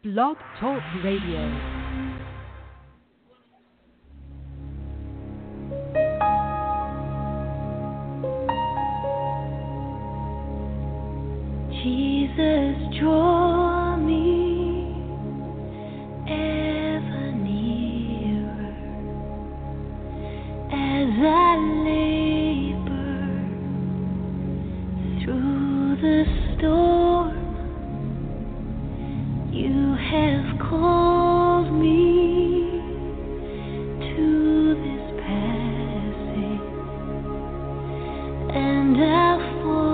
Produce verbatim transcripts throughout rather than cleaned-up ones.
Blog Talk Radio. Jesus, draw me ever nearer as I labor through the storm. You have called me to this passage, and I'll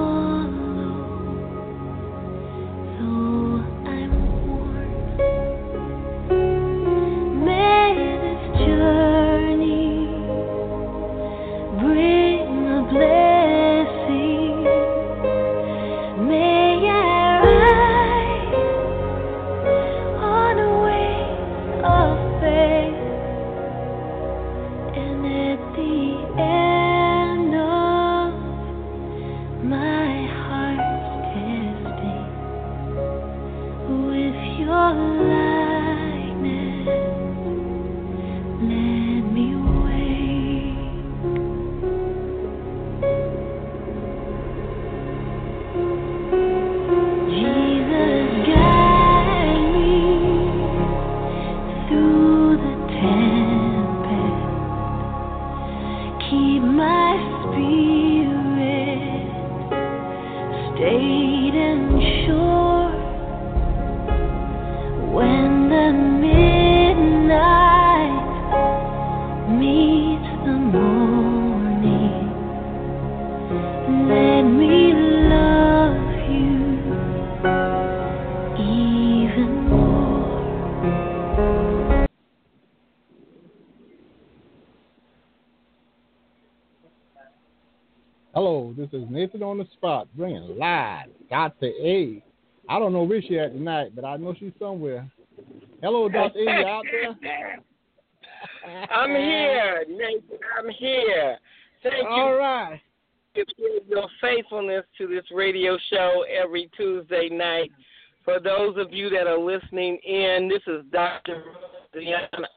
This is Nathan on the spot, bringing live Doctor A. I don't know where she's at tonight, but I know she's somewhere. Hello, Doctor A, you out there? I'm here, Nathan. I'm here. Thank All you. right. For your faithfulness to this radio show every Tuesday night. For those of you that are listening in, this is Doctor Diana.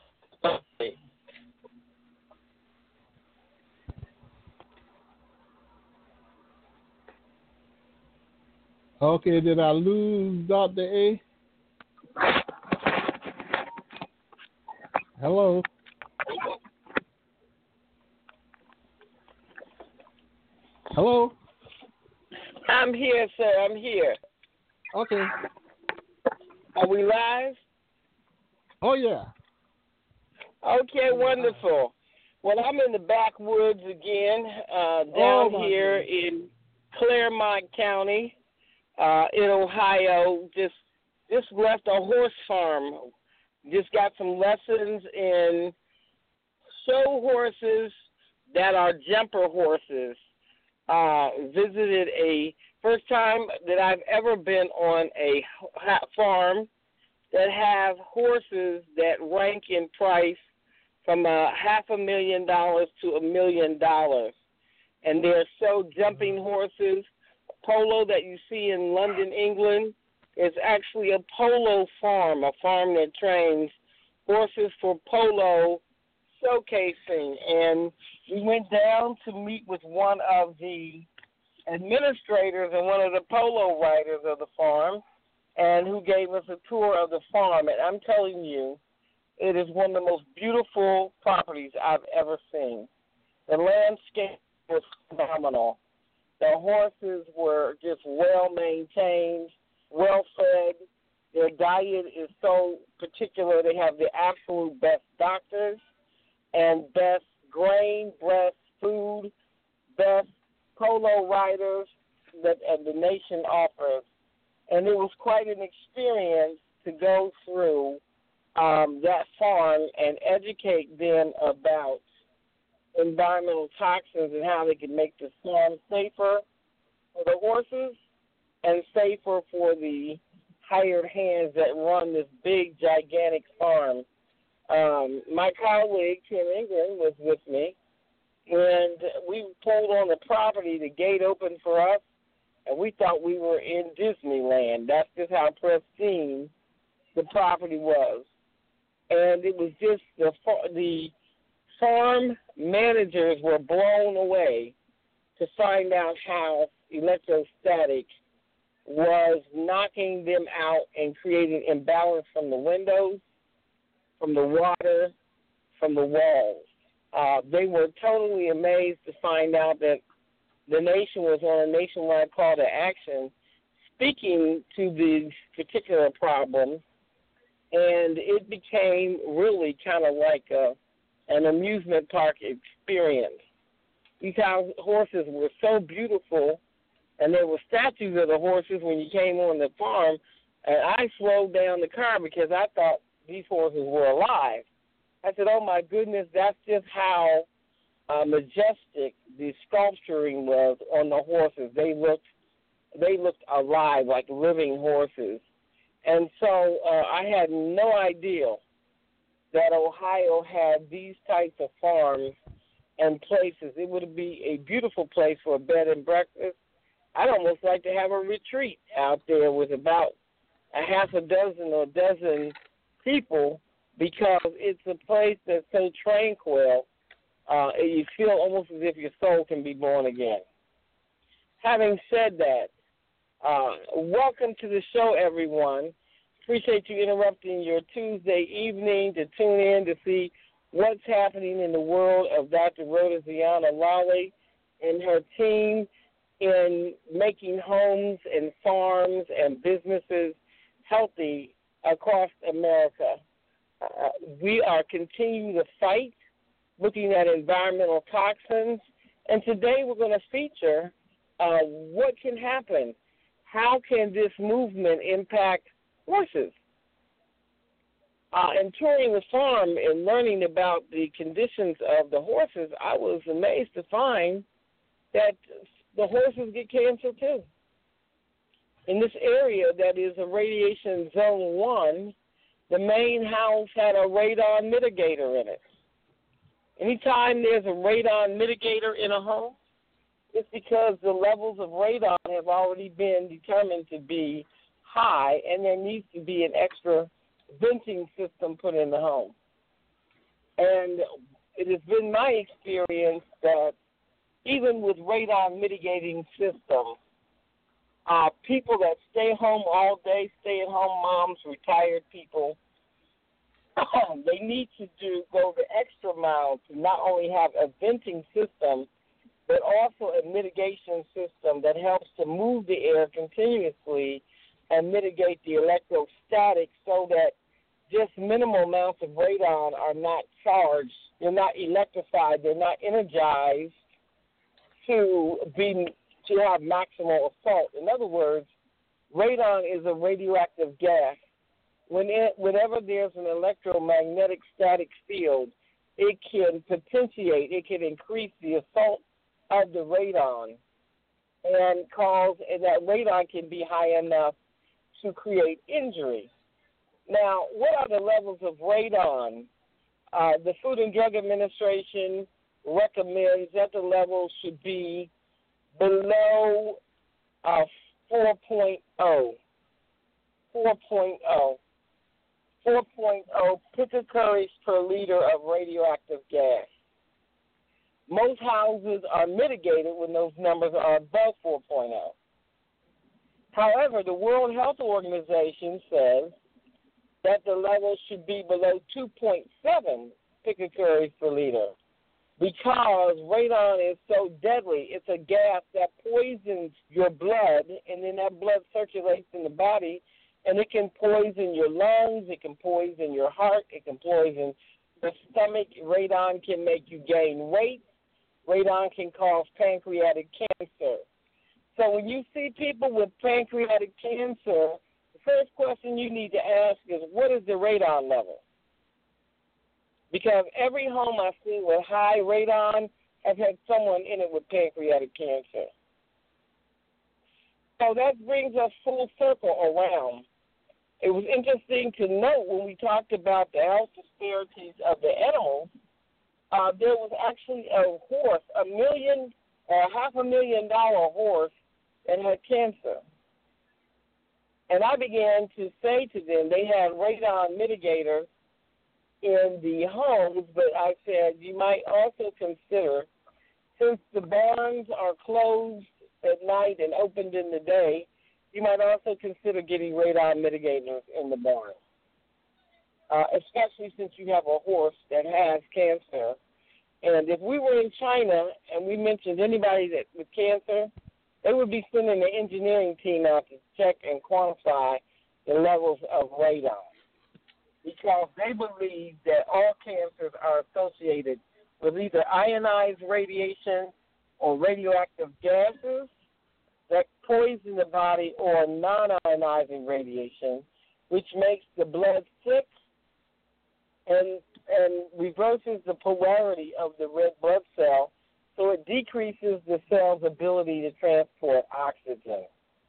Okay, did I lose Doctor A? Hello? Hello? I'm here, sir. I'm here. Okay. Are we live? Oh, yeah. Okay, wonderful. Well, I'm in the backwoods again, uh, down oh, here goodness. in Claremont County. Uh, in Ohio, just just left a horse farm. Just got some lessons in show horses that are jumper horses. Uh, visited a first time that I've ever been on a farm that have horses that rank in price from a half a million dollars to a million dollars, and they're show jumping horses. Polo that you see in London, England, is actually a polo farm, a farm that trains horses for polo showcasing. And we went down to meet with one of the administrators and one of the polo riders of the farm, and who gave us a tour of the farm. And I'm telling you, it is one of the most beautiful properties I've ever seen. The landscape was phenomenal. The horses were just well-maintained, well-fed. Their diet is so particular. They have the absolute best doctors and best grain-breast food, best polo riders that uh, the nation offers. And it was quite an experience to go through um, that farm and educate them about environmental toxins and how they can make the farm safer for the horses and safer for the hired hands that run this big, gigantic farm. Um, my colleague, Tim Ingram, was with me, and we pulled on the property. The gate opened for us, and we thought we were in Disneyland. That's just how pristine the property was. And it was just the the farm managers were blown away to find out how electrostatic was knocking them out and creating imbalance from the windows, from the water, from the walls. Uh, they were totally amazed to find out that the nation was on a nationwide call to action speaking to these particular problems, and it became really kind of like a, an amusement park experience. These horses were so beautiful, and there were statues of the horses when you came on the farm, and I slowed down the car because I thought these horses were alive. I said, oh, my goodness, that's just how uh, majestic the sculpturing was on the horses. They looked they looked alive, like living horses. And so uh, I had no idea that Ohio had these types of farms and places. It would be a beautiful place for a bed and breakfast. I'd almost like to have a retreat out there with about a half a dozen or a dozen people, because it's a place that's so tranquil, uh, you feel almost as if your soul can be born again. Having said that, uh, welcome to the show, everyone. Appreciate you interrupting your Tuesday evening to tune in to see what's happening in the world of Doctor Rhoda Ziana Lawley and her team in making homes and farms and businesses healthy across America. Uh, we are continuing to fight, looking at environmental toxins, and today we're going to feature uh, what can happen. How can this movement impact horses? Uh, and touring the farm and learning about the conditions of the horses, I was amazed to find that the horses get cancer too. In this area that is a radiation zone one, the main house had a radon mitigator in it. Anytime there's a radon mitigator in a home, it's because the levels of radon have already been determined to be high, and there needs to be an extra venting system put in the home. And it has been my experience that even with radon mitigating systems, uh, people that stay home all day, stay-at-home moms, retired people, they need to do go the extra mile to not only have a venting system, but also a mitigation system that helps to move the air continuously and mitigate the electrostatic so that just minimal amounts of radon are not charged. They're not electrified. They're not energized to be to have maximal assault. In other words, radon is a radioactive gas. When it, whenever there's an electromagnetic static field, it can potentiate, it can increase the assault of the radon and cause, and that radon can be high enough to create injury. Now, what are the levels of radon? Uh, the Food and Drug Administration recommends that the levels should be below uh, four point oh. four point oh. four point oh picocuries per liter of radioactive gas. Most houses are mitigated when those numbers are above four point oh. However, the World Health Organization says that the level should be below two point seven picocuries per liter because radon is so deadly. It's a gas that poisons your blood, and then that blood circulates in the body, and it can poison your lungs, it can poison your heart, it can poison your stomach. Radon can make you gain weight. Radon can cause pancreatic cancer. So when you see people with pancreatic cancer, the first question you need to ask is, what is the radon level? Because every home I've seen with high radon has had someone in it with pancreatic cancer. So that brings us full circle around. It was interesting to note when we talked about the health disparities of the animals, uh, there was actually a horse, a million or half a million dollar horse that had cancer. And I began to say to them, they had radon mitigators in the homes, but I said you might also consider, since the barns are closed at night and opened in the day, you might also consider getting radon mitigators in the barn, uh, especially since you have a horse that has cancer. And if we were in China and we mentioned anybody that with cancer, they would be sending an engineering team out to check and quantify the levels of radon, because they believe that all cancers are associated with either ionized radiation or radioactive gases that poison the body, or non-ionizing radiation, which makes the blood sick and and reverses the polarity of the red blood cell, so it decreases the cell's ability to transport oxygen.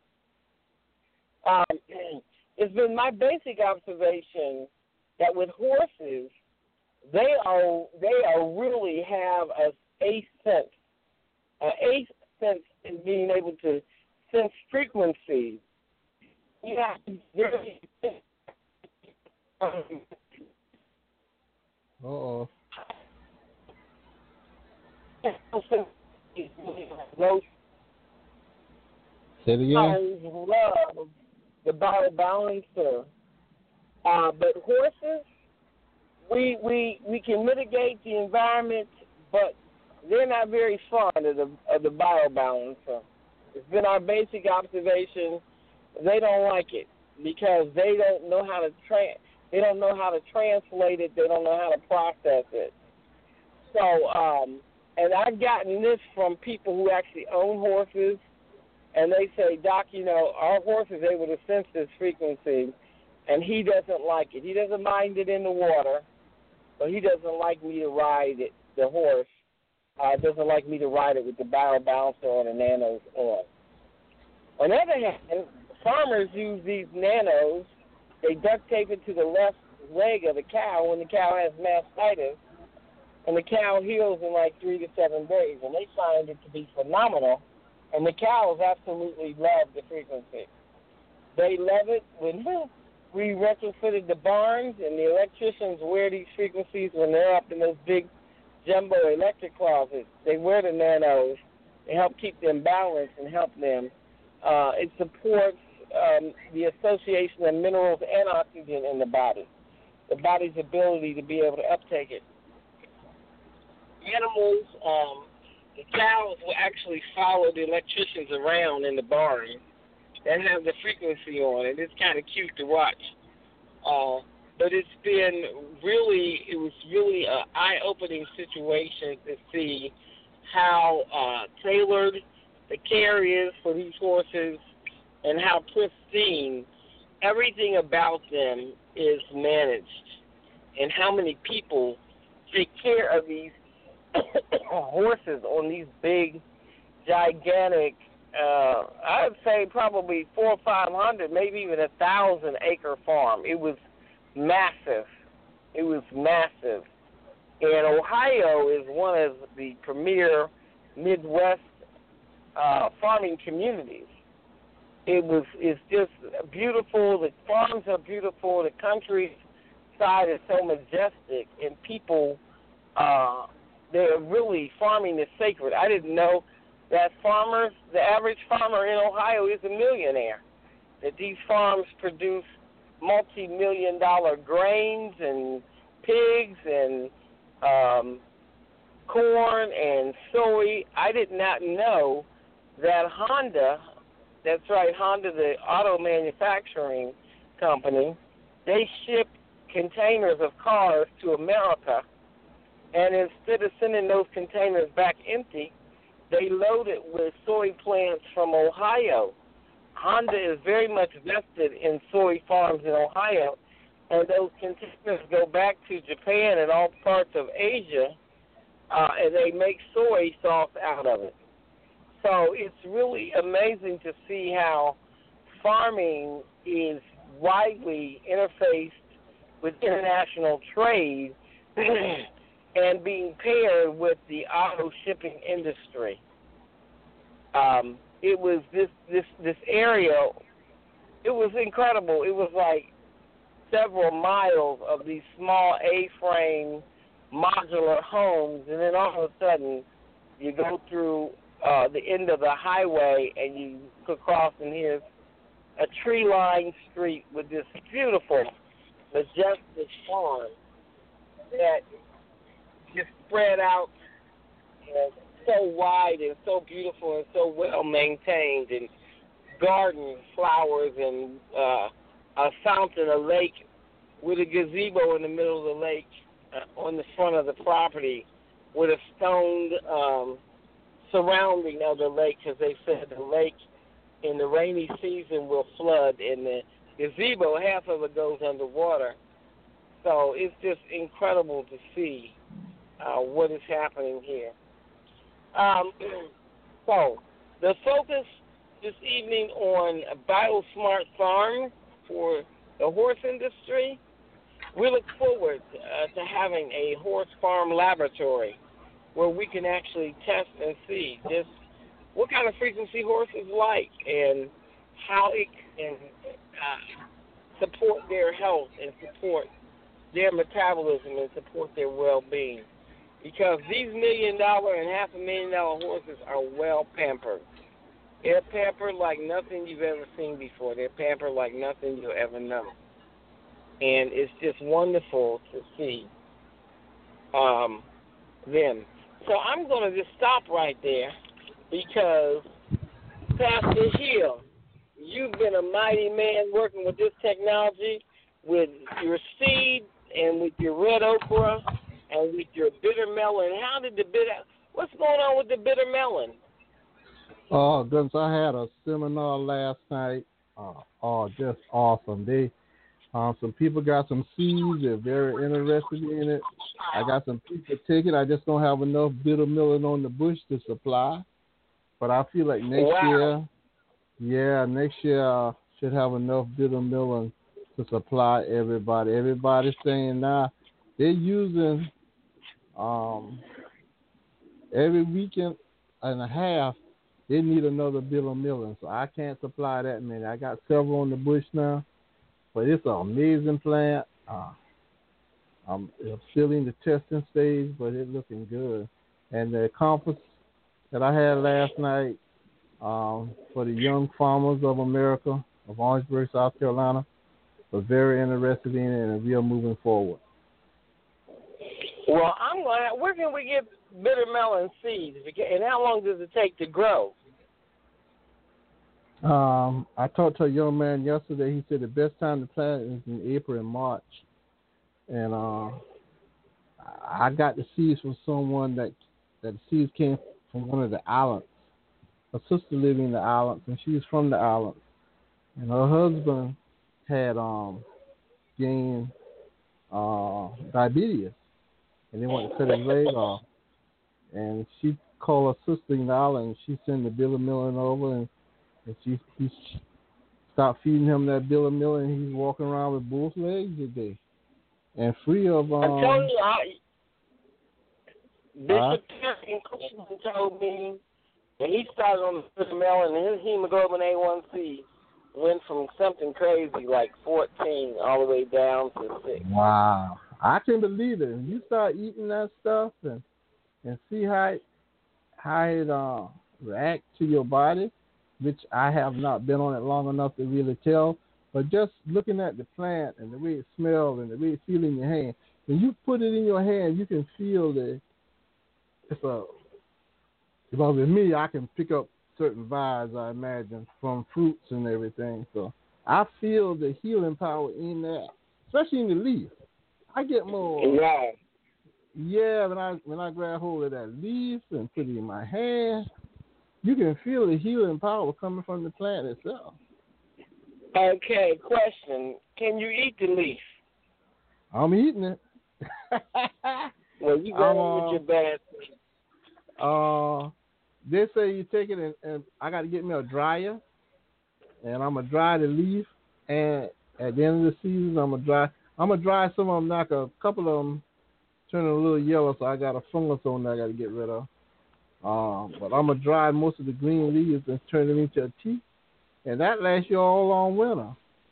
Um, it's been my basic observation that with horses, they are they are really have a eighth sense, an eighth sense in being able to sense frequencies. You have to really. Um, Uh-oh. Those Say it again. I love the biobalancer. Uh, but horses, we we we can mitigate the environment, but they're not very fond of the of the biobalancer. It's been our basic observation. They don't like it because they don't know how to tra- they don't know how to translate it. They don't know how to process it. So, um, and I've gotten this from people who actually own horses, and they say, Doc, you know, our horse is able to sense this frequency, and he doesn't like it. He doesn't mind it in the water, but he doesn't like me to ride it, the horse. Uh, doesn't like me to ride it with the biobalancer or the nanos on. On the other hand, farmers use these nanos. They duct tape it to the left leg of the cow when the cow has mastitis, and the cow heals in like three to seven days, and they find it to be phenomenal, and the cows absolutely love the frequency. They love it when we retrofitted the barns, and the electricians wear these frequencies when they're up in those big jumbo electric closets. They wear the nanos. They help keep them balanced and help them. Uh, it supports um, the association of minerals and oxygen in the body, the body's ability to be able to uptake it. Animals, um, the cows will actually follow the electricians around in the barn and have the frequency on it. It's kind of cute to watch. Uh, but it's been really, it was really an eye-opening situation to see how uh, tailored the care is for these horses and how pristine everything about them is managed, and how many people take care of these horses on these big, gigantic, uh, I would say probably four or five hundred, maybe even a thousand acre farm. It was massive. It was massive. And Ohio is one of the premier Midwest uh, farming communities. It was it's just beautiful. The farms are beautiful. The countryside is so majestic, and people, uh, they're really, farming is sacred. I didn't know that farmers, the average farmer in Ohio is a millionaire, that these farms produce multi-million dollar grains and pigs and um, corn and soy. I did not know that Honda, that's right, Honda, the auto manufacturing company, they ship containers of cars to America, and instead of sending those containers back empty, they load it with soy plants from Ohio. Honda is very much vested in soy farms in Ohio, and those containers go back to Japan and all parts of Asia, uh, and they make soy sauce out of it. So it's really amazing to see how farming is widely interfaced with international trade and being paired with the auto shipping industry. Um, it was this, this, this area it was incredible. It was like several miles of these small A-frame modular homes, and then all of a sudden you go through uh, the end of the highway and you could cross, and here's a tree-lined street with this beautiful, majestic farm that just spread out and so wide and so beautiful and so well maintained, and garden flowers and uh, a fountain, a lake with a gazebo in the middle of the lake uh, on the front of the property with a stoned um, surrounding of the lake, because they said the lake in the rainy season will flood, and the gazebo, half of it goes underwater. So it's just incredible to see uh, what is happening here. Um, so the focus this evening on BioSmart Farm for the horse industry. We look forward uh, to having a horse farm laboratory where we can actually test and see just what kind of frequency horses like and how it can uh, support their health and support their metabolism and support their well-being. Because these million dollar and half a million dollar horses are well pampered. They're pampered like nothing you've ever seen before. They're pampered like nothing you'll ever know. And it's just wonderful to see um, them. So I'm going to just stop right there because, Pastor Hill, you've been a mighty man working with this technology, with your seed and with your red okra and with your bitter melon. How did the bitter, what's going on with the bitter melon? Oh, goodness, I had a seminar last night. Uh, oh, just awesome. They, um, some people got some seeds. They're very interested in it. I got some people taking. I just don't have enough bitter melon on the bush to supply. But I feel like next wow. year, yeah, next year I should have enough bitter melon to supply everybody. Everybody's saying now they're using um, every weekend and a half, they need another bitter melon. So I can't supply that many. I got several on the bush now, but it's an amazing plant. Uh, I'm still in the testing stage, but it's looking good. And the conference that I had last night um, for the young farmers of America, of Orangeburg, South Carolina, was very interested in it, and we are moving forward. Well, I'm going to, where can we get bitter melon seeds? And how long does it take to grow? Um, I talked to a young man yesterday. He said the best time to plant is in April and March. And uh, I got the seeds from someone that, that the seeds came from one of the islands. Her sister lived in the islands, and she was from the islands. And her husband had um, gained uh, diabetes, and they wanted to cut his leg off. And she called her sister in the island, and she sent the bill of melon over, and, and she he stopped feeding him that bill of melon, and he's walking around with both legs today. And free of um. I'm telling you, I, Bishop uh, Cleveland told me that he started on the bitter melon, and his hemoglobin A one C went from something crazy like fourteen all the way down to six. Wow, I can believe it. When you start eating that stuff and and see how it, how it uh, reacts to your body, which I have not been on it long enough to really tell. But just looking at the plant and the way it smells and the way it feels in your hand, when you put it in your hand, you can feel the, it's a, well, with me, I can pick up certain vibes, I imagine, from fruits and everything. So I feel the healing power in that, especially in the leaf. I get more. Yeah. Yeah, when I when I grab hold of that leaf and put it in my hand, you can feel the healing power coming from the plant itself. Okay, question. Can you eat the leaf? I'm eating it. Well, you go uh, with your bad thing. Uh, they say you take it and, and I got to get me a dryer, and I'm gonna dry the leaf. And at the end of the season, I'm gonna dry. I'm gonna dry some of them. Knock a couple of them turning a little yellow, so I got a fungus on there I got to get rid of. Um, but I'm gonna dry most of the green leaves and turn them into a tea. and that lasts you all long winter.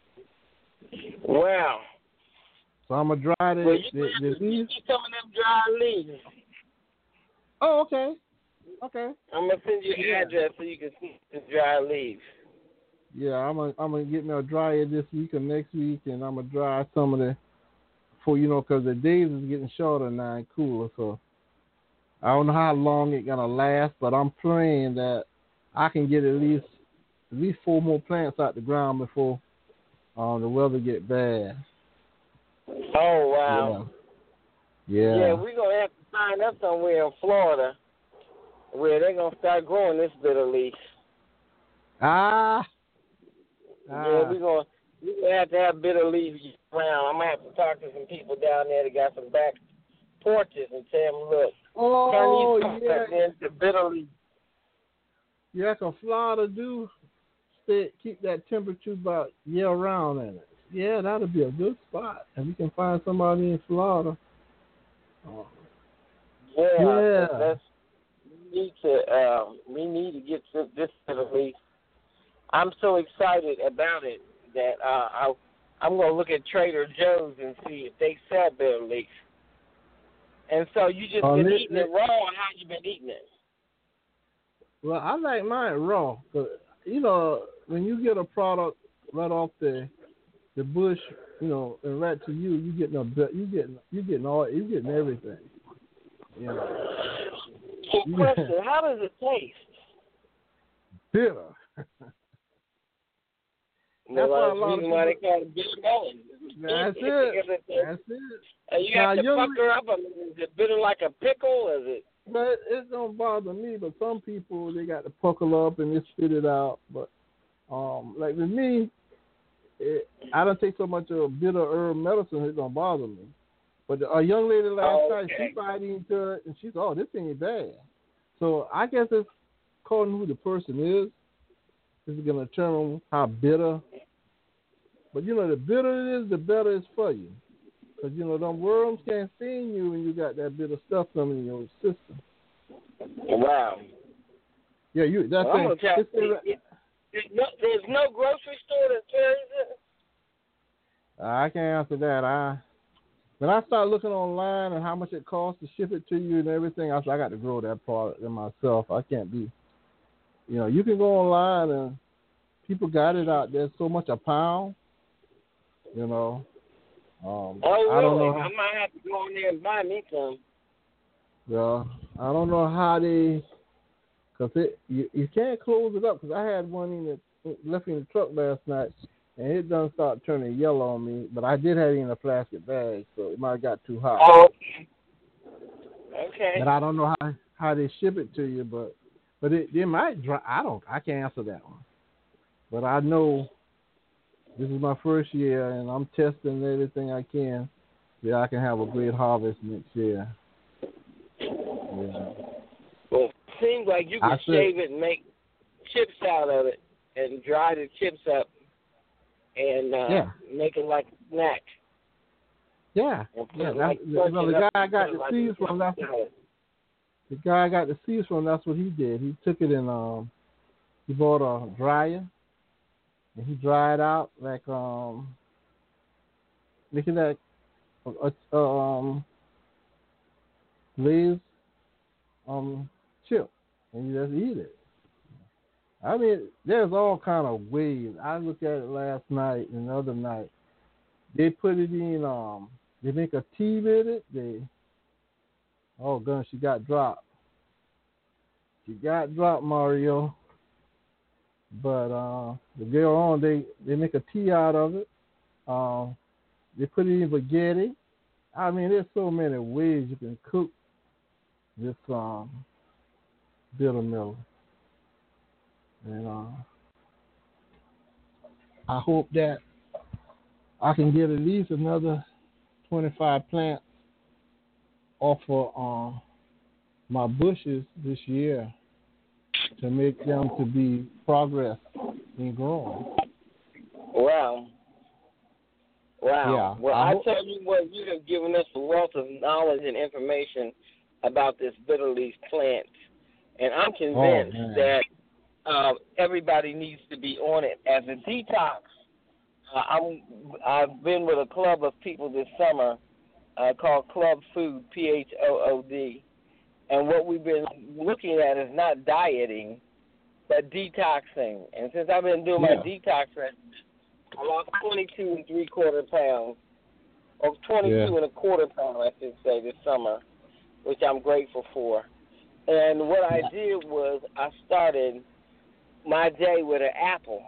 Wow. So I'm gonna dry the, Well, you the, the have to leaves. get some of them dry leaves. Oh, okay, okay. I'm gonna send you an Yeah. address so you can see the dry leaves. Yeah, I'm gonna I'm gonna get me a dryer this week or next week, and I'm gonna dry some of the, for you know, because the days is getting shorter now and cooler. So I don't know how long it's gonna last, but I'm praying that I can get at least at least four more plants out the ground before um, the weather get bad. Oh wow. Yeah. Yeah. Yeah, we're gonna have to find us somewhere in Florida where they're gonna start growing this bitter leaf. Ah. Yeah, ah. we're gonna we're gonna have to have bitter leaves around. I'm gonna have to talk to some people down there that got some back porches and tell them, look, Oh turn these yeah. into bitter leaves. Yeah, 'cause Florida do stay, keep that temperature about year round in it. Yeah, that'll be a good spot if you can find somebody in Florida. Oh. Yeah, Yeah. that's we need to um, we need to get to this bitter leaf. I'm so excited about it that uh, I I'm gonna look at Trader Joe's and see if they sell bitter leaf. And so you just Oh, been this- eating it raw, and how you been eating it? Well, I like mine raw. 'Cause, you know, when you get a product right off the the bush, you know, and right to you, you getting a bit, you getting you getting all you getting everything. You know. So question, how does it taste? Bitter. That's why a the lot of reason why they people- call it bitter melon. That's Because it. it- That's it. And you Now, have to young- pucker up. I mean, is it bitter like a pickle? Is it? But it don't bother me. But some people, they got to puckle up and they spit it out. But um, like with me, it, I don't take so much of bitter herb medicine. It don't bother me. But a young lady last Oh, night, okay. she bite into it and she's, oh, this ain't bad. So I guess it's according to who the person is. This is gonna determine how bitter. But you know, the bitter it is, the better it's for you. Because, you know, them worms can't sting you when you got that bitter stuff coming in your system. Wow. Yeah, you. That's Well, I'm it. gonna tell It's you, the- it, there's, no, there's no grocery store that carries it. I can't answer that. I when I start looking online and how much it costs to ship it to you and everything, I said I got to grow that product in myself. I can't be. You know, you can go online and people got it out there so much a pound. You know. Um, Oh, really? I don't know. How, I might have to go in there and buy me some. yeah, I don't know how they, cause it you, you can't close it up. Cause I had one in the left in the truck last night, and it done start turning yellow on me. But I did have it in a plastic bag, so it might have got too hot. Oh, okay. Okay. But I don't know how how they ship it to you, but but it they might dry. I don't. I can't answer that one. But I know. This is my first year, and I'm testing everything I can so I can have a great harvest next year. Yeah. Well, it seems like you can I said- shave it and make chips out of it and dry the chips up and uh, Yeah. make it like a snack. Yeah, And put yeah. it That's, like you know, the crunch it guy I up got and the put it seeds like from. That's salad. the guy I got the seeds from. That's what he did. He took it and um, he bought a dryer, and he dried out like um, look at that, uh, uh, um, glazed um chip, and you just eat it. I mean, there's all kind of ways. I looked at it last night and the other night. They put it in um. They make a tea with it. They, oh, gun, she got dropped. She got dropped, Mario. But uh, the girl on, they, they make a tea out of it. Um, they put it in spaghetti. I mean, there's so many ways you can cook this um, bitter melon. And uh, I hope that I can get at least another twenty-five plants off of uh, my bushes this year to make them to be progress in growing. Wow. Wow. Yeah, Well, I I, ho- tell you what, you have given us a wealth of knowledge and information about this bitter leaf plant. And I'm convinced Oh, man. that um, everybody needs to be on it. As a detox, uh, I'm, I've been with a club of people this summer uh, called Club Food, P H O O D. And what we've been looking at is not dieting, but detoxing. And since I've been doing Yeah. my detox regimen, I lost twenty-two and three quarter pounds, or twenty-two Yeah. and a quarter pounds, I should say, this summer, which I'm grateful for. And what I did was I started my day with an apple.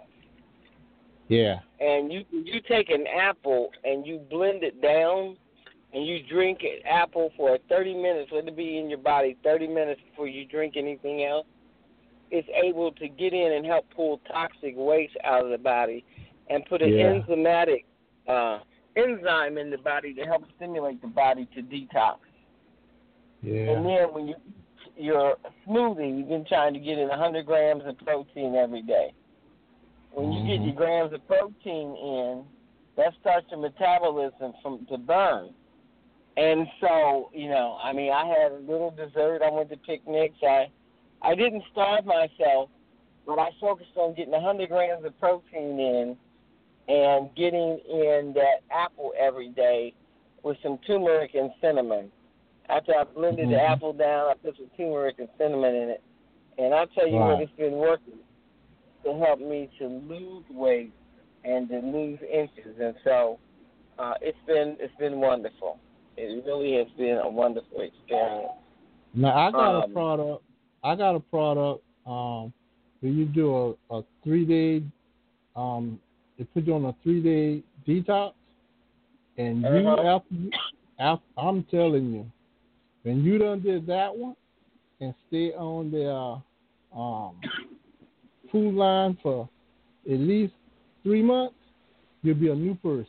Yeah. And you you take an apple and you blend it down, and you drink an apple for thirty minutes, let it be in your body thirty minutes before you drink anything else, it's able to get in and help pull toxic waste out of the body and put an Yeah. enzymatic uh, enzyme in the body to help stimulate the body to detox. Yeah. And then when you eat your smoothie, you've been trying to get in one hundred grams of protein every day. When you Mm-hmm. get your grams of protein in, that starts your metabolism from to burn. And so, you know, I mean, I had a little dessert. I went to picnics. I, I didn't starve myself, but I focused on getting one hundred grams of protein in and getting in that apple every day with some turmeric and cinnamon. After I blended Mm-hmm. the apple down, I put some turmeric and cinnamon in it. And I'll tell you Right. what, it's been working to help me to lose weight and to lose inches. And so uh, it's been it's been wonderful. It really has been a wonderful experience. Now I got Um, a product. I got a product. Um, where you do a, a three day. Um, they put you on a three day detox, and you Uh-huh. after, you, after I'm telling you, when you done did that one, and stay on the uh, um food line for at least three months, you'll be a new person.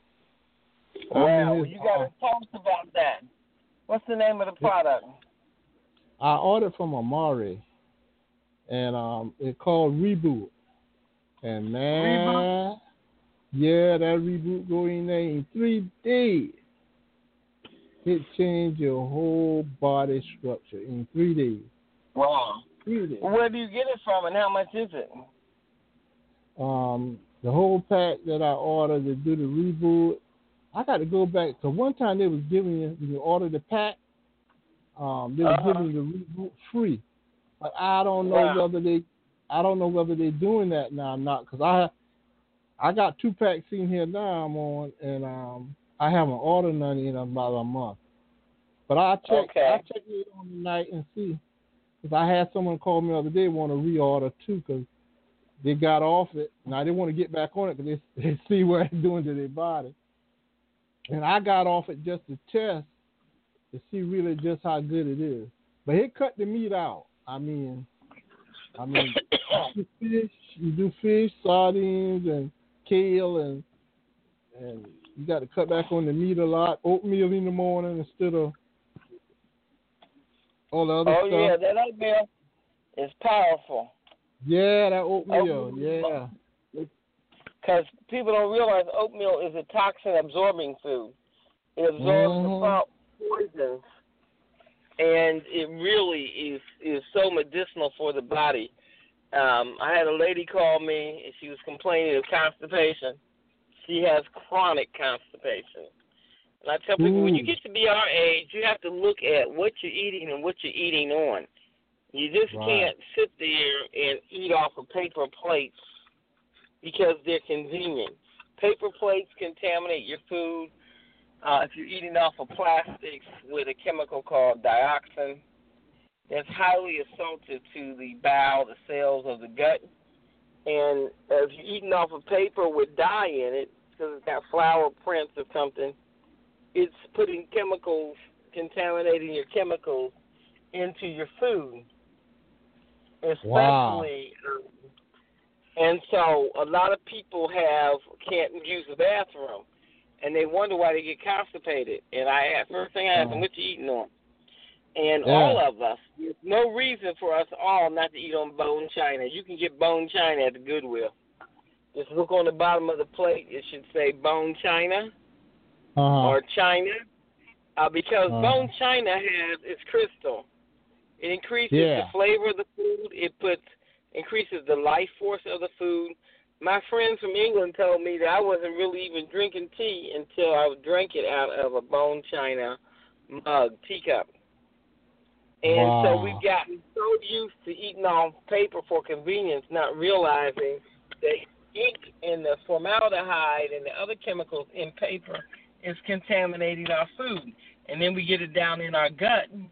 I mean, Wow, well, it's, you got uh, to talk about that. What's the name of the product? I ordered from Amari, and um, it's called Reboot. And man, Reboot? yeah, that Reboot go in there in three days. It changed your whole body structure in three days. Wow. Three days. Where do you get it from, and how much is it? Um, the whole pack that I ordered to do the Reboot, I got to go back because one time they was giving you when you order the pack, um, they was Uh-huh. giving you the Reboot free. But I don't know Wow. whether they, I don't know whether they're doing that now or not because I, I got two packs in here now I'm on, and um, I haven't ordered none in about a month. But I check, Okay. I check it on the night and see. Because I had someone call me the other day want to reorder too because they got off it. Now they want to get back on it because they, they see what it's doing to their body. And I got off it just to test to see really just how good it is. But it cut the meat out. I mean, I mean, you fish, you do fish, sardines, and kale, and and you got to cut back on the meat a lot. Oatmeal in the morning instead of all the other Oh, stuff. yeah, that oatmeal is powerful. Yeah, that oatmeal. Oatmeal. Yeah. Because people don't realize oatmeal is a toxin-absorbing food. It absorbs Mhm. the salt poisons, and it really is, is so medicinal for the body. Um, I had a lady call me, and she was complaining of constipation. She has chronic constipation. And I tell people, when you Ooh. get to be our age, you have to look at what you're eating and what you're eating on. You just Right. can't sit there and eat off of paper plates because they're convenient. Paper plates contaminate your food. Uh, if you're eating off of plastics with a chemical called dioxin, that's highly assaultive to the bowel, the cells of the gut. And if you're eating off of paper with dye in it, because it's got flower prints or something, it's putting chemicals, contaminating your chemicals into your food. Especially, Wow. um, and so a lot of people have can't use the bathroom, and they wonder why they get constipated. And I ask, first thing I ask them, what you eating on? And Yeah. all of us, there's no reason for us all not to eat on bone china. You can get bone china at the Goodwill. Just look on the bottom of the plate. It should say bone china Uh-huh. or china, uh, because Uh-huh. bone china has it's crystal. It increases Yeah. the flavor of the food. It puts increases the life force of the food. My friends from England told me that I wasn't really even drinking tea until I drank it out of a bone china mug, teacup. And wow. so we've gotten so used to eating off paper for convenience, not realizing that ink and the formaldehyde and the other chemicals in paper is contaminating our food. And then we get it down in our gut, and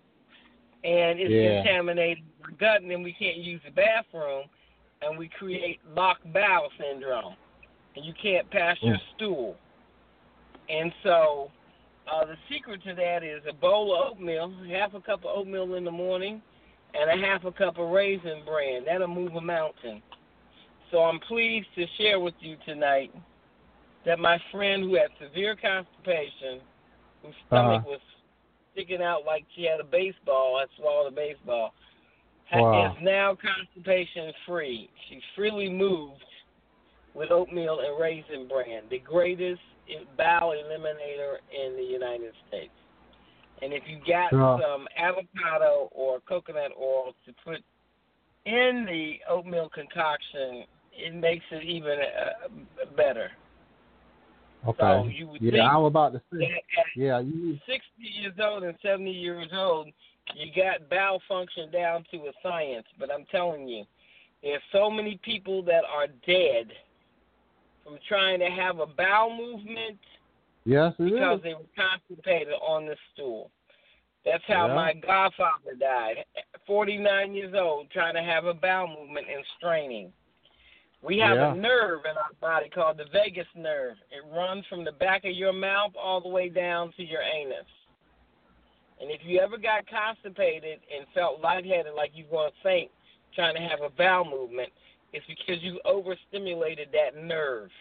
it's yeah. contaminating our gut, and then we can't use the bathroom, and we create locked bowel syndrome, and you can't pass your mm. stool. And so uh, the secret to that is a bowl of oatmeal, half a cup of oatmeal in the morning, and a half a cup of Raisin Bran. That'll move a mountain. So I'm pleased to share with you tonight that my friend who had severe constipation, whose stomach uh-huh. was sticking out like she had a baseball, had swallowed a baseball, wow. is now constipation free. She's freely moved with oatmeal and Raisin Bran, the greatest bowel eliminator in the United States. And if you got sure. some avocado or coconut oil to put in the oatmeal concoction, it makes it even uh, better. Okay. So you would yeah, think I was about to say. at Yeah, you. sixty years old and seventy years old, you got bowel function down to a science. But I'm telling you, there's so many people that are dead from trying to have a bowel movement Yes, it because is. they were constipated on the stool. That's how yeah. my godfather died, forty-nine years old, trying to have a bowel movement and straining. We have yeah. a nerve in our body called the vagus nerve. It runs from the back of your mouth all the way down to your anus. And if you ever got constipated and felt lightheaded like you were going to faint trying to have a bowel movement, it's because you overstimulated that nerve.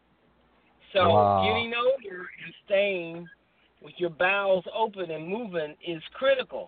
So wow. getting older and staying with your bowels open and moving is critical.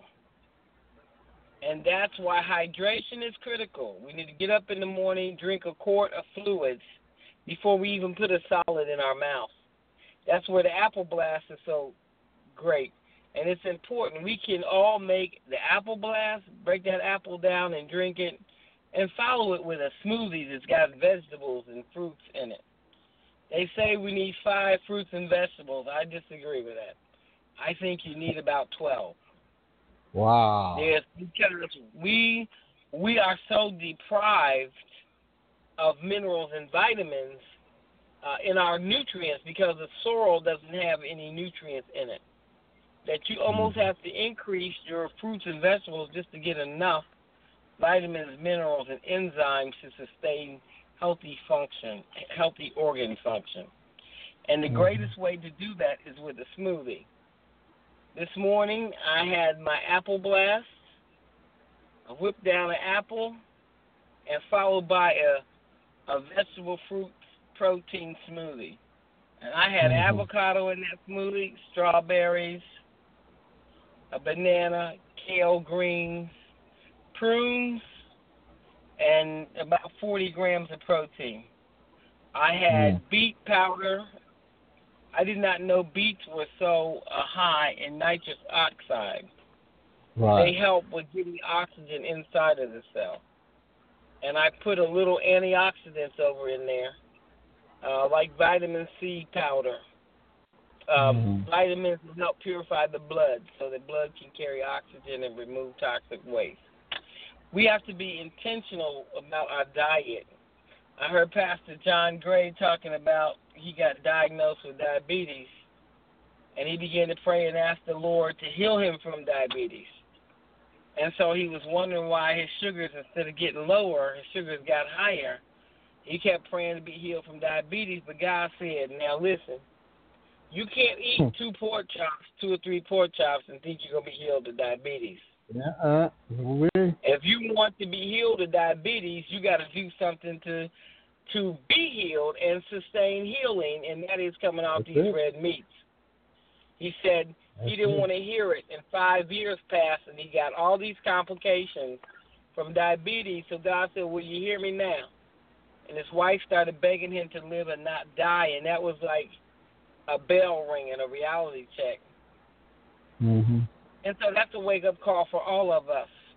And that's why hydration is critical. We need to get up in the morning, drink a quart of fluids before we even put a solid in our mouth. That's where the apple blast is so great. And it's important. We can all make the apple blast, break that apple down and drink it, and follow it with a smoothie that's got vegetables and fruits in it. They say we need five fruits and vegetables. I disagree with that. I think you need about twelve. Wow. Yes, because we we are so deprived of minerals and vitamins uh, in our nutrients because the soil doesn't have any nutrients in it, that you almost have to increase your fruits and vegetables just to get enough vitamins, minerals, and enzymes to sustain healthy function, healthy organ function. And the greatest way to do that is with a smoothie. This morning, I had my apple blast, I whipped down an apple, and followed by a, a vegetable fruit protein smoothie. And I had mm-hmm. avocado in that smoothie, strawberries, a banana, kale greens, prunes, and about forty grams of protein. I had mm. beet powder. I did not know beets were so uh, high in nitrous oxide. Right. They help with getting oxygen inside of the cell. And I put a little antioxidants over in there, uh, like vitamin C powder. Um, mm. Vitamins help purify the blood so the blood can carry oxygen and remove toxic waste. We have to be intentional about our diet. I heard Pastor John Gray talking about he got diagnosed with diabetes, and he began to pray and ask the Lord to heal him from diabetes. And so he was wondering why his sugars, instead of getting lower, his sugars got higher. He kept praying to be healed from diabetes, but God said, now listen, you can't eat two pork chops, two or three pork chops, and think you're going to be healed of diabetes. Yeah, uh, we. If you want to be healed of diabetes, you got to do something to to be healed and sustain healing, and that is coming off That's these it. red meats. He said That's he didn't it. want to hear it, and five years passed, and he got all these complications from diabetes. So God said, will you hear me now? And his wife started begging him to live and not die, and that was like a bell ringing, a reality check. Mm-hmm. And so that's a wake-up call for all of us.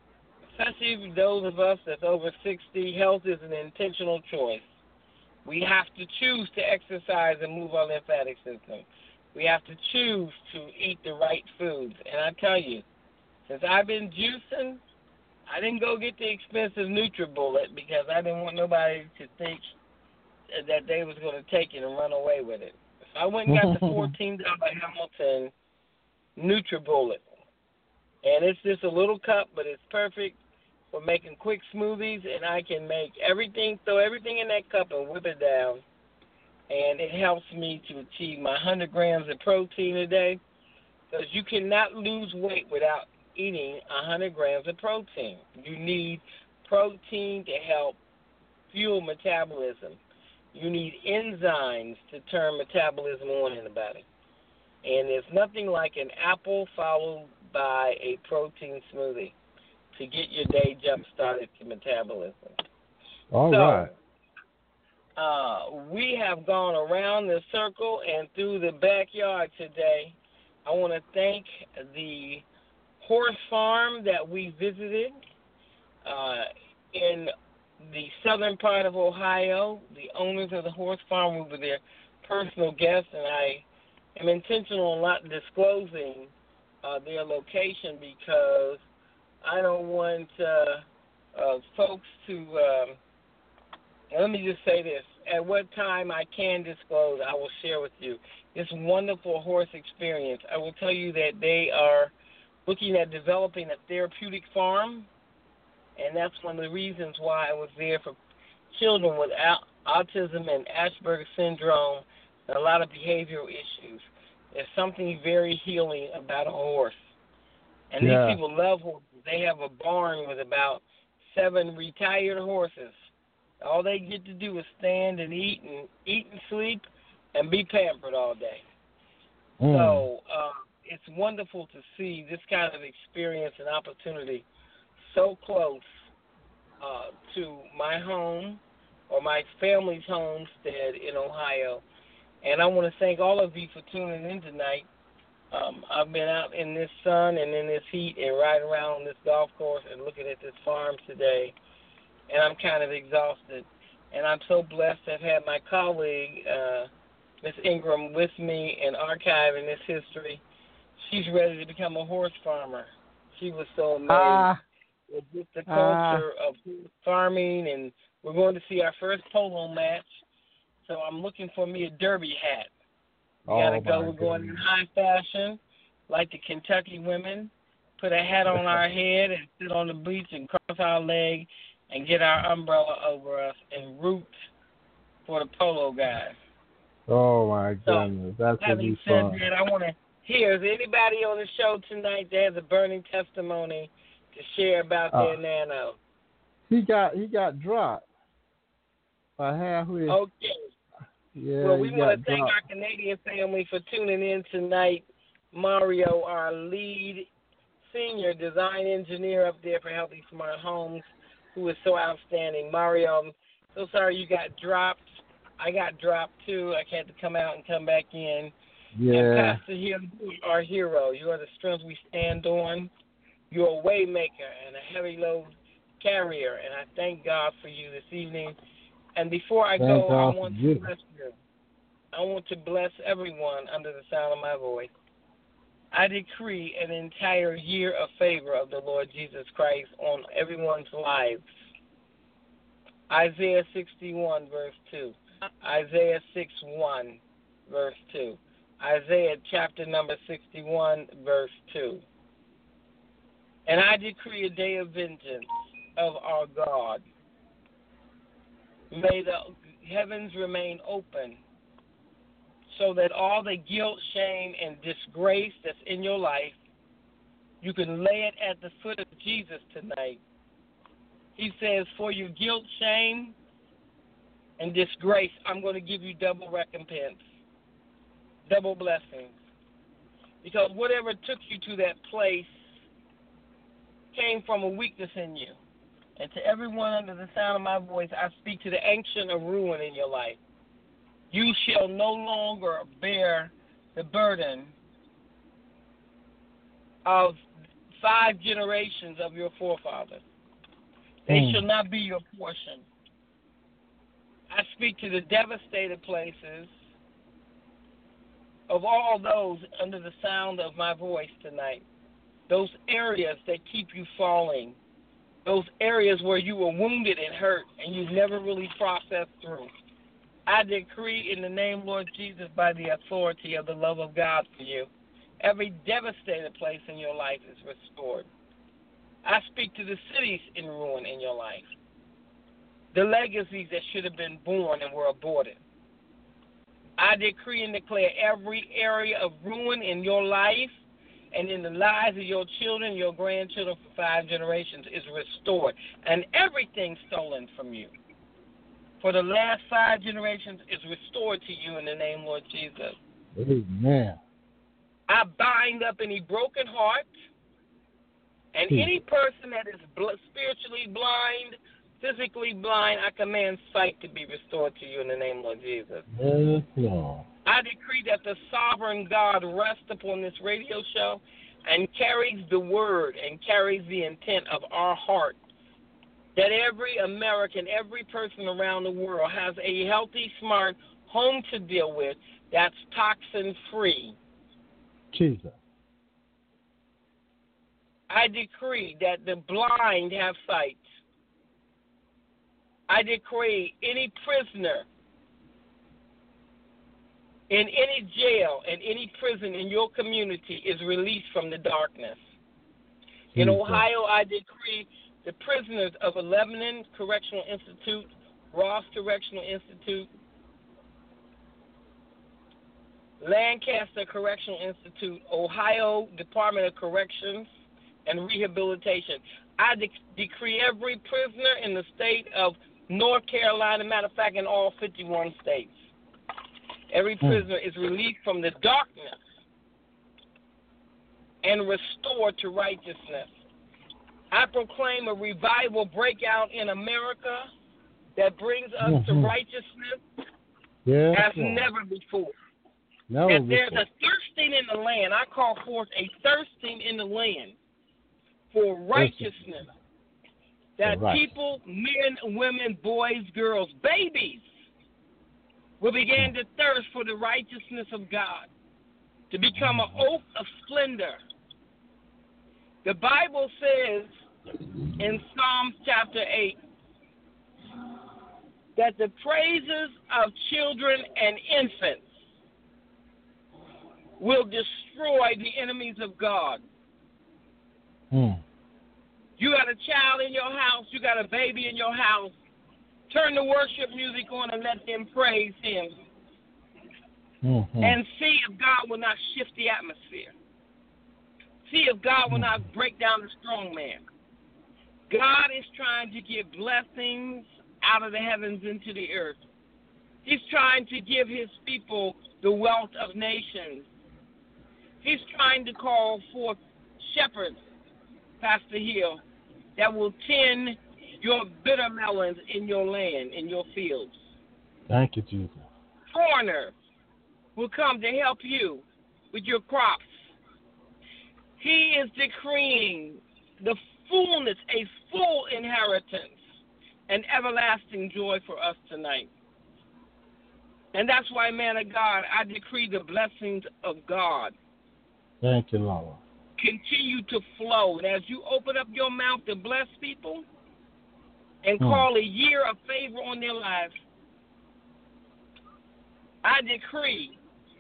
especially those of us that's over sixty, health is an intentional choice. We have to choose to exercise and move our lymphatic system. We have to choose to eat the right foods. And I tell you, since I've been juicing, I didn't go get the expensive NutriBullet because I didn't want nobody to think that they was going to take it and run away with it. So I went and got the fourteen dollars Hamilton NutriBullet. And it's just a little cup, but it's perfect for making quick smoothies, and I can make everything, throw everything in that cup and whip it down. And it helps me to achieve my one hundred grams of protein a day, because you cannot lose weight without eating one hundred grams of protein. You need protein to help fuel metabolism. You need enzymes to turn metabolism on in the body. And there's nothing like an apple followed by a protein smoothie to get your day jump-started to metabolism. All so, right. Uh, we have gone around the circle and through the backyard today. I want to thank the horse farm that we visited uh, in the southern part of Ohio. The owners of the horse farm were their personal guests, and I am intentional in not disclosing uh, their location because I don't want uh, uh, folks to, um, let me just say this, at what time I can disclose, I will share with you this wonderful horse experience. I will tell you that they are looking at developing a therapeutic farm, and that's one of the reasons why I was there for children with autism and Asperger's syndrome and a lot of behavioral issues. There's something very healing about a horse. And yeah. these people love horses. They have a barn with about seven retired horses. All they get to do is stand and eat and eat and sleep and be pampered all day. Mm. So uh, it's wonderful to see this kind of experience and opportunity so close uh, to my home or my family's homestead in Ohio. And I want to thank all of you for tuning in tonight. Um, I've been out in this sun and in this heat and riding around on this golf course and looking at this farm today, and I'm kind of exhausted. And I'm so blessed to have had my colleague, uh, Miss Ingram, with me in archiving this history. She's ready to become a horse farmer. She was so amazed Ah. with just the culture ah. of farming, and we're going to see our first polo match. So I'm looking for me a derby hat. We oh gotta go. We're goodness. going in high fashion, like the Kentucky women. Put a hat on our head and sit on the beach and cross our leg and get our umbrella over us and root for the polo guys. Oh my goodness, so, that's gonna having be said fun. that, I want to hear, is anybody on the show tonight that has a burning testimony to share about uh, their nano? He got he got dropped by halfway. Okay. Yeah, well, we want to thank dropped. our Canadian family for tuning in tonight. Mario, our lead senior design engineer up there for Healthy Smart Homes, who is so outstanding. Mario, I'm so sorry you got dropped. I got dropped too. I had to come out and come back in. Yeah. And Pastor Hill, you are our hero. You are the strength we stand on. You're a way maker and a heavy load carrier, and I thank God for you this evening. And before I Thank go, God I want to you. bless you. I want to bless everyone under the sound of my voice. I decree an entire year of favor of the Lord Jesus Christ on everyone's lives. Isaiah sixty-one, verse two. Isaiah six one, verse two. Isaiah chapter number sixty-one, verse two. And I decree a day of vengeance of our God. May the heavens remain open so that all the guilt, shame, and disgrace that's in your life, you can lay it at the foot of Jesus tonight. He says, for your guilt, shame, and disgrace, I'm going to give you double recompense, double blessings. Because whatever took you to that place came from a weakness in you. And to everyone under the sound of my voice, I speak to the ancient of ruin in your life. You shall no longer bear the burden of five generations of your forefathers. They Mm. shall not be your portion. I speak to the devastated places of all those under the sound of my voice tonight. Those areas that keep you falling. Those areas where you were wounded and hurt and you've never really processed through. I decree in the name, Lord Jesus, by the authority of the love of God for you, every devastated place in your life is restored. I speak to the cities in ruin in your life, the legacies that should have been born and were aborted. I decree and declare every area of ruin in your life and in the lives of your children, your grandchildren for five generations is restored, and everything stolen from you for the last five generations is restored to you in the name, Lord Jesus. Amen. I bind up any broken heart, and Hmm. any person that is bl- spiritually blind, physically blind, I command sight to be restored to you in the name of Lord Jesus. Yes, Lord. I decree that the sovereign God rests upon this radio show and carries the word and carries the intent of our heart, that every American, every person around the world has a healthy, smart home to deal with that's toxin-free. Jesus. I decree that the blind have sight. I decree any prisoner in any jail and any prison in your community is released from the darkness. In Jesus. Ohio, I decree the prisoners of Lebanon Correctional Institute, Ross Correctional Institute, Lancaster Correctional Institute, Ohio Department of Corrections and Rehabilitation. I de- decree every prisoner in the state of North Carolina, matter of fact, in all fifty-one states, every prisoner is released from the darkness and restored to righteousness. I proclaim a revival breakout in America that brings us mm-hmm. to righteousness yes, as Lord. never before. Never that there's before. a thirsting in the land. I call forth a thirsting in the land for righteousness. That right. people, men, women, boys, girls, babies will begin to thirst for the righteousness of God, to become an oak of splendor. The Bible says in Psalms chapter eight that the praises of children and infants will destroy the enemies of God. Mm. You got a child in your house, you got a baby in your house, turn the worship music on and let them praise him. Mm-hmm. And see if God will not shift the atmosphere. See if God will not break down the strong man. God is trying to give blessings out of the heavens into the earth. He's trying to give his people the wealth of nations. He's trying to call forth shepherds, Pastor Hill, that will tend your bitter melons in your land, in your fields. Thank you, Jesus. Foreigners will come to help you with your crops. He is decreeing the fullness, a full inheritance, and everlasting joy for us tonight. And that's why, man of God, I decree the blessings of God Thank you, Lord. continue to flow. And as you open up your mouth to bless people and Mm. call a year of favor on their lives, I decree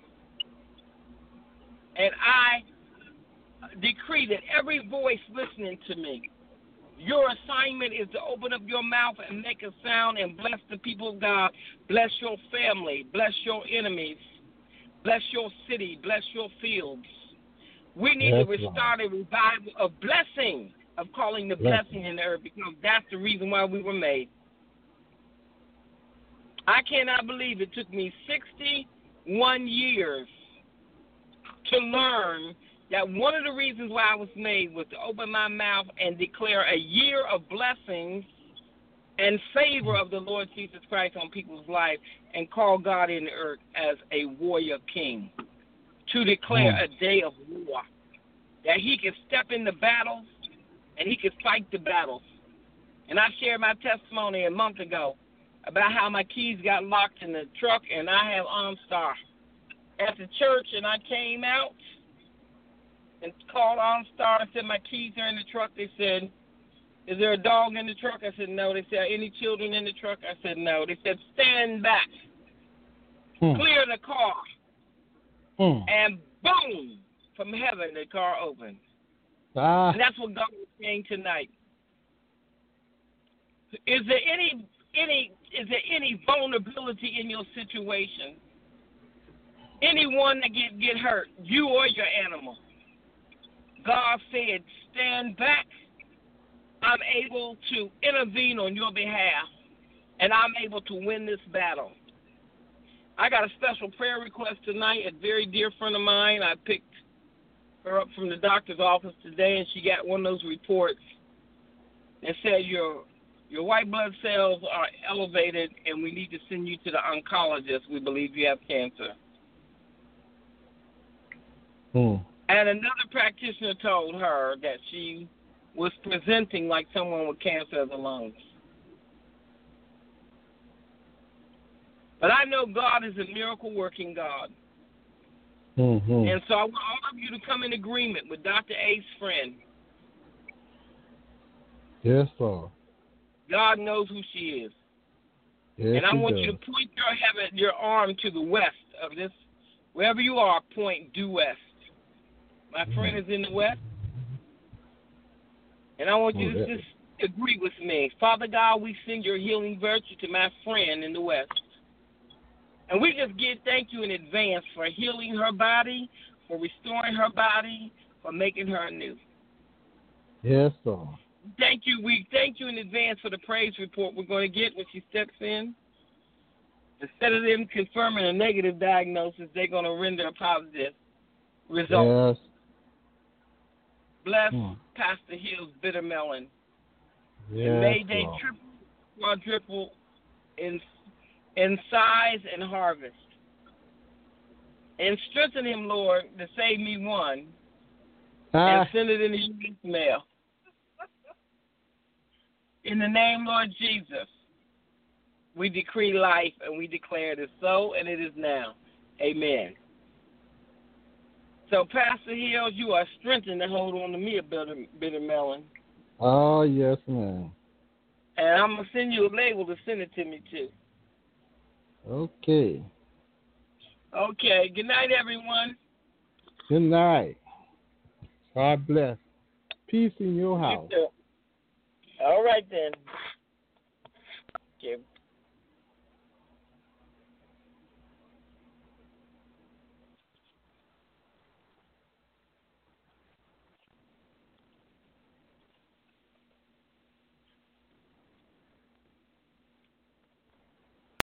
and I decree that every voice listening to me, your assignment is to open up your mouth and make a sound and bless the people of God. Bless your family. Bless your enemies. Bless your city. Bless your fields. We need Yes, to restart a revival of blessing, of calling the Blessing. blessing in the earth, because that's the reason why we were made. I cannot believe it took me sixty-one years to learn that one of the reasons why I was made was to open my mouth and declare a year of blessings and favor of the Lord Jesus Christ on people's life and call God in the earth as a warrior king, to declare Mm. a day of war, that he can step in the battles and he can fight the battles And I shared my testimony a month ago about how my keys got locked in the truck, and I have OnStar at the church, and I came out and called OnStar and said my keys are in the truck. They said, is there a dog in the truck? I said, no. They said, are any children in the truck? I said, no. They said, stand back. Hmm. Clear the car. Hmm. And boom, from heaven, the car opened. Ah. And that's what God is saying tonight. Is there any any is there any vulnerability in your situation? Anyone that get get hurt, you or your animal? God said, stand back. I'm able to intervene on your behalf, and I'm able to win this battle. I got a special prayer request tonight. A very dear friend of mine, I picked her up from the doctor's office today, and she got one of those reports that said your your white blood cells are elevated, and we need to send you to the oncologist. We believe you have cancer. Hmm. And another practitioner told her that she was presenting like someone with cancer of the lungs. But I know God is a miracle-working God. Mm-hmm. And so I want all of you to come in agreement with Doctor A's friend. Yes, sir. God knows who she is. Yes, and I want does. you to point your heaven, your arm to the west of this. Wherever you are, point due west. My mm-hmm. friend is in the west. And I want you oh, to that. just agree with me. Father God, we send your healing virtue to my friend in the west. And we just give thank you in advance for healing her body, for restoring her body, for making her new. Yes, sir. Thank you. We thank you in advance for the praise report we're going to get when she steps in. Instead of them confirming a negative diagnosis, they're going to render a positive result. Yes. Bless hmm. Pastor Hill's bitter melon. Yes, and may they Lord. triple, quadruple in in size and harvest. And strengthen him, Lord, to save me one. Ah. And send it in the U S mail. In the name, Lord Jesus, we decree life and we declare it is so, and it is now. Amen. So, Pastor Hills, you are strengthened to hold on to me a bitter, bitter melon. Oh, yes, ma'am. And I'm going to send you a label to send it to me, too. Okay. Okay. Good night, everyone. Good night. God bless. Peace in your house. You too. All right, then. Okay.